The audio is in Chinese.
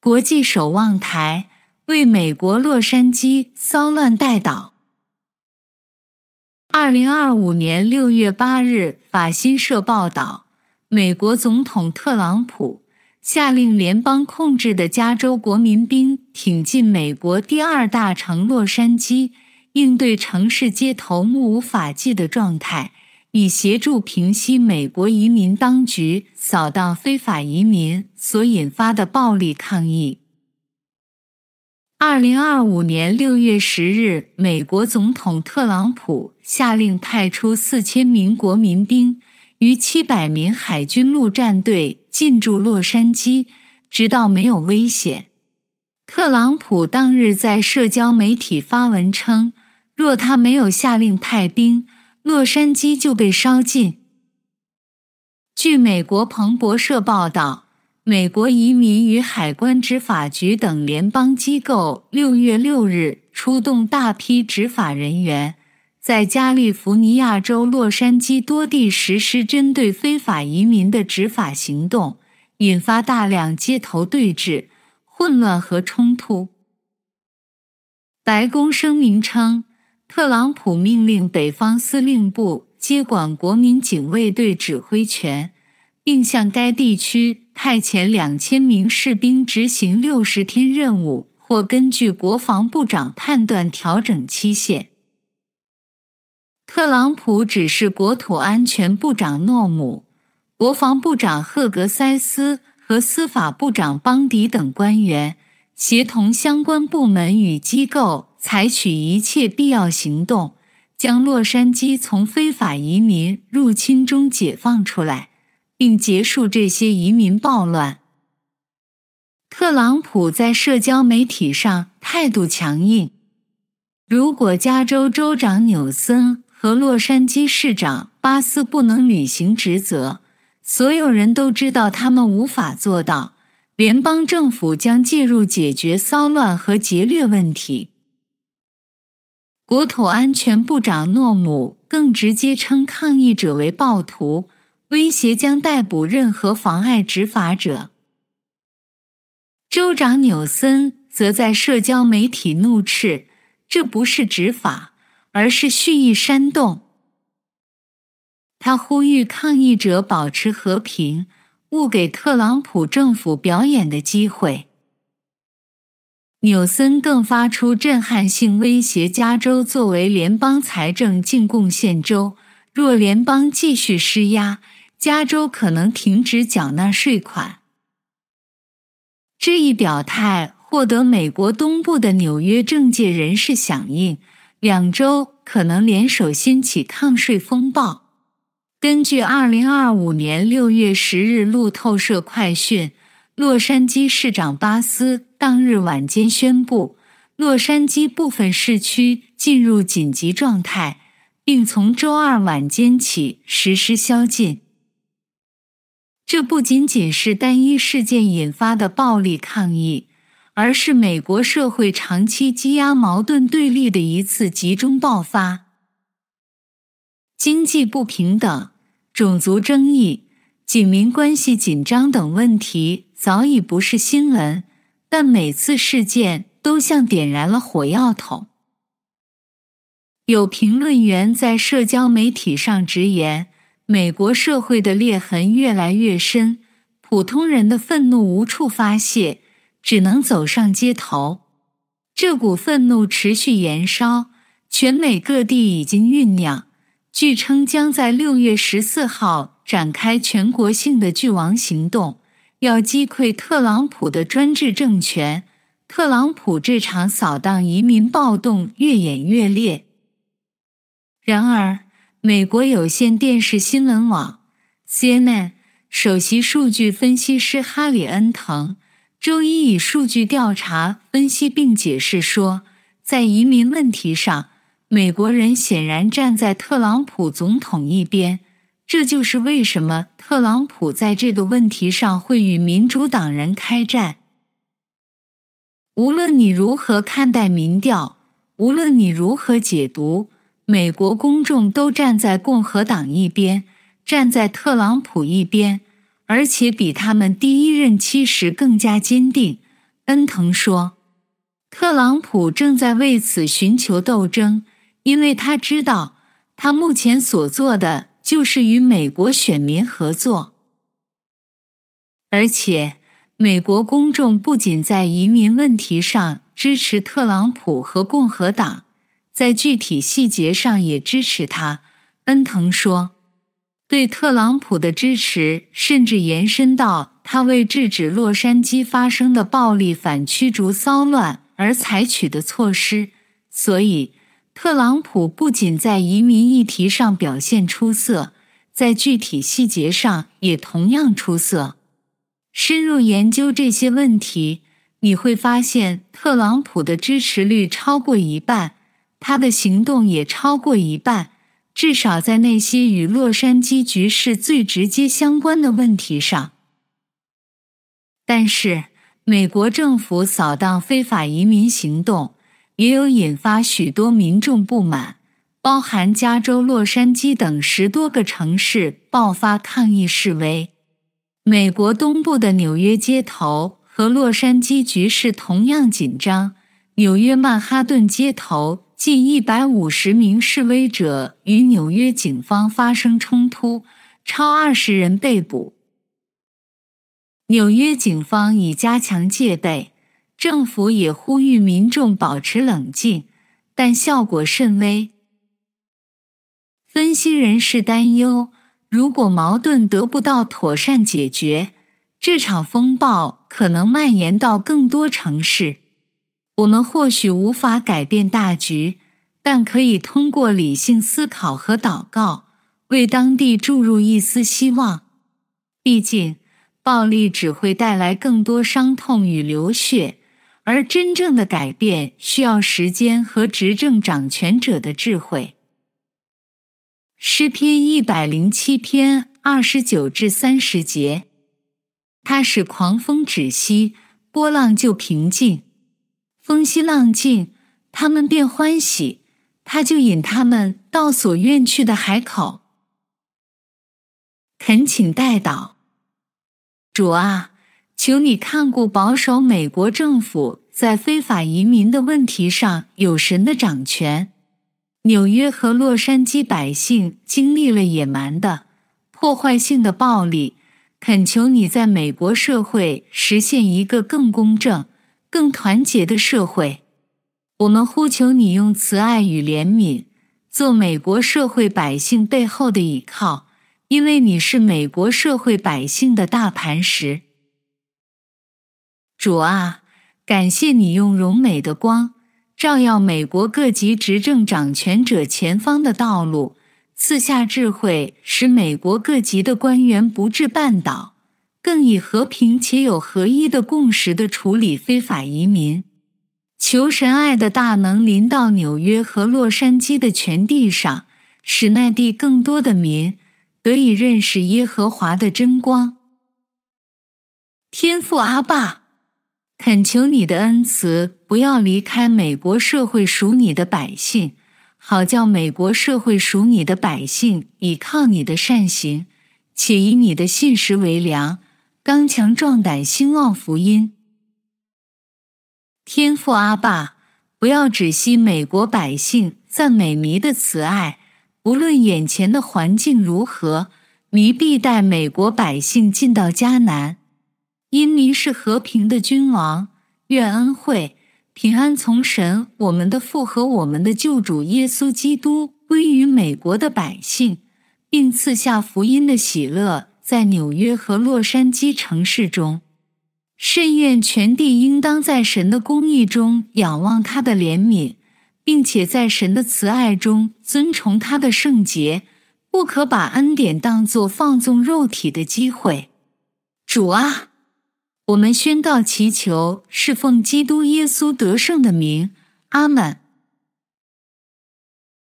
国际守望台为美国洛杉矶骚乱带导。2025年6月8日，法新社报道，美国总统特朗普下令联邦控制的加州国民兵挺进美国第二大城洛杉矶，应对城市街头目无法纪的状态，以协助平息美国移民当局扫荡非法移民所引发的暴力抗议。2025年6月10日，美国总统特朗普下令派出4000名国民兵与700名海军陆战队进驻洛杉矶，直到没有危险。特朗普当日在社交媒体发文称，若他没有下令派兵，洛杉矶就被烧尽。据美国彭博社报道，美国移民与海关执法局等联邦机构6月6日出动大批执法人员，在加利福尼亚州洛杉矶多地实施针对非法移民的执法行动，引发大量街头对峙、混乱和冲突。白宫声明称，特朗普命令北方司令部接管国民警卫队指挥权，并向该地区派遣2000名士兵执行60天任务，或根据国防部长判断调整期限。特朗普指示国土安全部长诺姆、国防部长赫格塞斯和司法部长邦迪等官员，协同相关部门与机构采取一切必要行动，将洛杉矶从非法移民入侵中解放出来，并结束这些移民暴乱。特朗普在社交媒体上态度强硬，如果加州州长纽森和洛杉矶市长巴斯不能履行职责，所有人都知道他们无法做到，联邦政府将介入解决骚乱和劫掠问题。国土安全部长诺姆更直接称抗议者为暴徒，威胁将逮捕任何妨碍执法者。州长纽森则在社交媒体怒斥，这不是执法，而是蓄意煽动。他呼吁抗议者保持和平，勿给特朗普政府表演的机会。纽森更发出震撼性威胁，加州作为联邦财政净贡献州，若联邦继续施压，加州可能停止缴纳税款。这一表态获得美国东部的纽约政界人士响应，两州可能联手掀起抗税风暴。根据2025年6月10日路透社快讯，洛杉矶市长巴斯当日晚间宣布，洛杉矶部分市区进入紧急状态，并从周二晚间起实施宵禁。这不仅仅是单一事件引发的暴力抗议，而是美国社会长期积压矛盾对立的一次集中爆发。经济不平等、种族争议、警民关系紧张等问题早已不是新闻，但每次事件都像点燃了火药桶。有评论员在社交媒体上直言，美国社会的裂痕越来越深，普通人的愤怒无处发泄，只能走上街头。这股愤怒持续延烧，全美各地已经酝酿，据称将在6月14号展开全国性的拒王行动，要击溃特朗普的专制政权。特朗普这场扫荡移民暴动越演越烈。然而，美国有线电视新闻网 CNN 首席数据分析师哈里恩滕周一以数据调查分析并解释说，在移民问题上，美国人显然站在特朗普总统一边，这就是为什么特朗普在这个问题上会与民主党人开战。无论你如何看待民调，无论你如何解读，美国公众都站在共和党一边，站在特朗普一边，而且比他们第一任期时更加坚定。 恩腾说，特朗普正在为此寻求斗争，因为他知道他目前所做的就是与美国选民合作。而且，美国公众不仅在移民问题上支持特朗普和共和党，在具体细节上也支持他。恩腾说，对特朗普的支持甚至延伸到他为制止洛杉矶发生的暴力反驱逐骚乱而采取的措施，所以特朗普不仅在移民议题上表现出色，在具体细节上也同样出色。深入研究这些问题，你会发现特朗普的支持率超过一半，他的行动也超过一半，至少在那些与洛杉矶局势最直接相关的问题上。但是，美国政府扫荡非法移民行动也有引发许多民众不满，包含加州洛杉矶等10多个城市爆发抗议示威。美国东部的纽约街头和洛杉矶局势同样紧张，纽约曼哈顿街头近150名示威者与纽约警方发生冲突，超20人被捕。纽约警方已加强戒备，政府也呼吁民众保持冷静，但效果甚微。分析人士担忧，如果矛盾得不到妥善解决，这场风暴可能蔓延到更多城市。我们或许无法改变大局，但可以通过理性思考和祷告，为当地注入一丝希望。毕竟，暴力只会带来更多伤痛与流血，而真正的改变需要时间和执政掌权者的智慧。诗篇107篇29至30节，他使狂风止息，波浪就平静。风息浪静，他们便欢喜，他就引他们到所愿去的海口。恳请代祷。主啊，求你看顾保守美国政府在非法移民的问题上有神的掌权。纽约和洛杉矶百姓经历了野蛮的、破坏性的暴力，恳求你在美国社会实现一个更公正、更团结的社会。我们呼求你用慈爱与怜悯，做美国社会百姓背后的倚靠，因为你是美国社会百姓的大磐石。主啊，感谢你用荣美的光照耀美国各级执政掌权者前方的道路，赐下智慧，使美国各级的官员不致绊倒，更以和平且有合一的共识地处理非法移民。求神爱的大能临到纽约和洛杉矶的全地上，使那地更多的民得以认识耶和华的真光。天父阿爸，恳求你的恩慈不要离开美国社会属你的百姓，好叫美国社会属你的百姓倚靠你的善行，且以你的信实为粮，刚强壮胆兴旺福音。天父阿爸，不要只惜美国百姓赞美祢的慈爱，不论眼前的环境如何，祢必带美国百姓进到迦南。因祢是和平的君王，愿恩惠、平安从神我们的父和我们的救主耶稣基督归于美国的百姓，并赐下福音的喜乐在纽约和洛杉矶城市中。甚愿全地应当在神的公义中仰望他的怜悯，并且在神的慈爱中尊崇他的圣洁，不可把恩典当作放纵肉体的机会。主啊，我们宣告祈求，是奉基督耶稣得胜的名，阿们。